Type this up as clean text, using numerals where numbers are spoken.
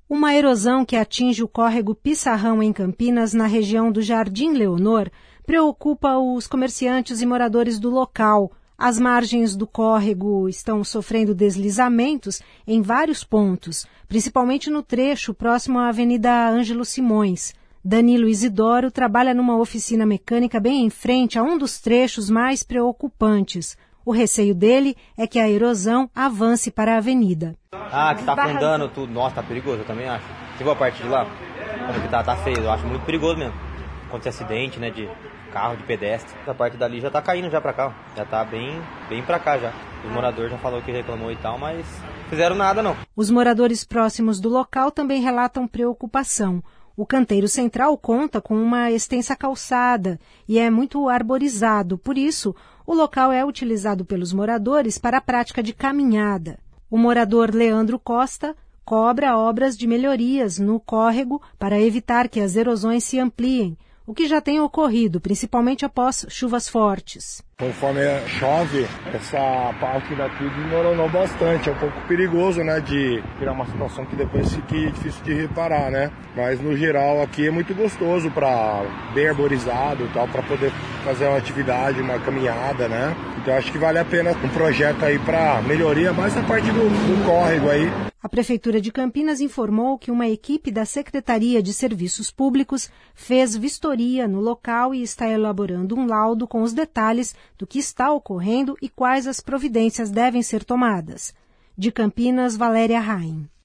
Uma erosão que atinge o córrego Pissarrão em Campinas, na região do Jardim Leonor, preocupa os comerciantes e moradores do local. As margens do córrego estão sofrendo deslizamentos em vários pontos, principalmente no trecho próximo à Avenida Ângelo Simões. Danilo Isidoro trabalha numa oficina mecânica bem em frente a um dos trechos mais preocupantes. O receio dele é que a erosão avance para a avenida. Que tá afundando tudo. Nossa, tá perigoso, eu também acho. Você viu a parte de lá? Como que tá feio, eu acho muito perigoso mesmo. Acontecer acidente, né, de carro, de pedestre. Essa parte dali já tá caindo já pra cá, ó. Já tá bem pra cá já. Os moradores já falaram que reclamou e tal, mas não fizeram nada não. Os moradores próximos do local também relatam preocupação. O canteiro central conta com uma extensa calçada e é muito arborizado, por isso o local é utilizado pelos moradores para a prática de caminhada. O morador Leandro Costa cobra obras de melhorias no córrego para evitar que as erosões se ampliem, o que já tem ocorrido, principalmente após chuvas fortes. Conforme chove, essa parte daqui desmoronou bastante. É um pouco perigoso, né, de virar uma situação que depois fique difícil de reparar, né? Mas no geral aqui é muito gostoso, bem arborizado e tal, para poder fazer uma atividade, uma caminhada, né? Então acho que vale a pena um projeto aí para melhoria, mais a parte do córrego aí. A Prefeitura de Campinas informou que uma equipe da Secretaria de Serviços Públicos fez vistoria no local e está elaborando um laudo com os detalhes do que está ocorrendo e quais as providências devem ser tomadas. De Campinas, Valéria Raim.